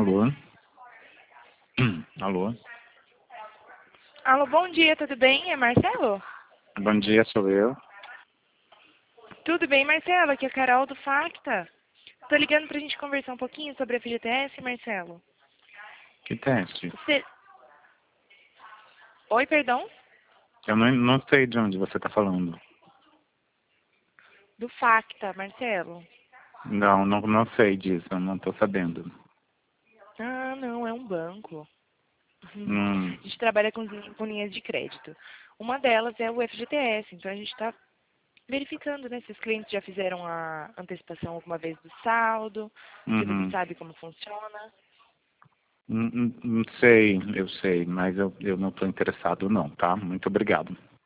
Alô? Alô? Alô, bom dia, tudo bem? É Marcelo? Bom dia, sou eu. Tudo bem, Marcelo? Aqui é a Carol do Facta. Tô ligando pra gente conversar um pouquinho sobre a FGTS, Marcelo. Que teste? Você... Oi, perdão? Eu não sei de onde você está falando. Do Facta, Marcelo. Não sei disso, eu não estou sabendo. Ah, não, é um banco. Hum, A gente trabalha com linhas de crédito. Uma delas é o FGTS, então a gente está verificando, né, se os clientes já fizeram a antecipação alguma vez do saldo, se você uhum. sabe como funciona. Não sei, eu sei, mas eu não estou interessado não, tá? Muito obrigado.